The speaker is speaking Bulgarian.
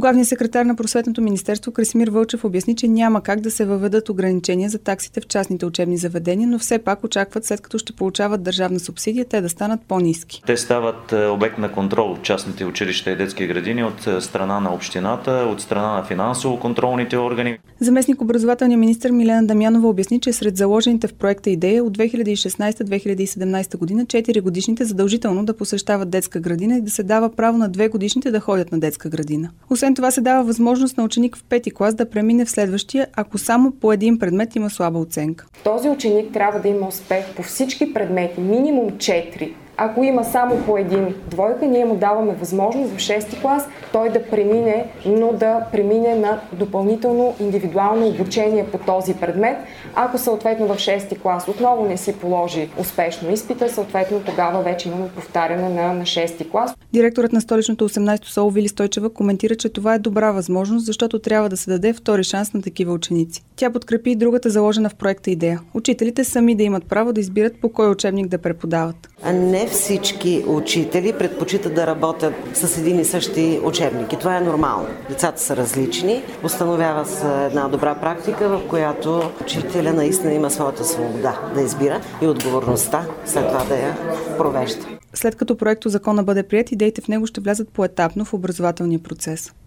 Главният секретар на Просветното министерство Красимир Вълчев обясни, че няма как да се въведат ограничения за таксите в частните учебни заведения, но все пак очакват, след като ще получават държавна субсидия, те да станат по-ниски. Те стават обект на контрол от частните училища и детски градини от страна на общината, от страна на финансово-контролните органи. Заместник образователния министър Милена Дамянова обясни, че сред заложените в проекта идея от 2016-2017 година 4-годишните задължително да посещават детска градина и да се дава право на 2-годишните да ходят на детска градина. Освен това се дава възможност на ученик в 5-ти клас да премине в следващия, ако само по един предмет има слаба оценка. Този ученик трябва да има успех по всички предмети, минимум 4. Ако има само по един двойка, ние му даваме възможност в 6-ти клас той да премине, но да премине на допълнително индивидуално обучение по този предмет. Ако съответно в 6-ти клас отново не си положи успешно изпита, съответно тогава вече имаме повтаряне на 6-ти клас. Директорът на столичното 18-то СОУ Вили Стойчева коментира, че това е добра възможност, защото трябва да се даде втори шанс на такива ученици. Тя подкрепи и другата заложена в проекта идея. Учителите сами да имат право да избират по кой учебник да преподават. Не всички учители предпочитат да работят с един и същи учебник. И това е нормално. Децата са различни. Установява се една добра практика, в която учителя наистина има своята свобода да избира и отговорността след това да я провежда. След като проектозакона бъде приет, идеите в него ще влязат поетапно в образователния процес.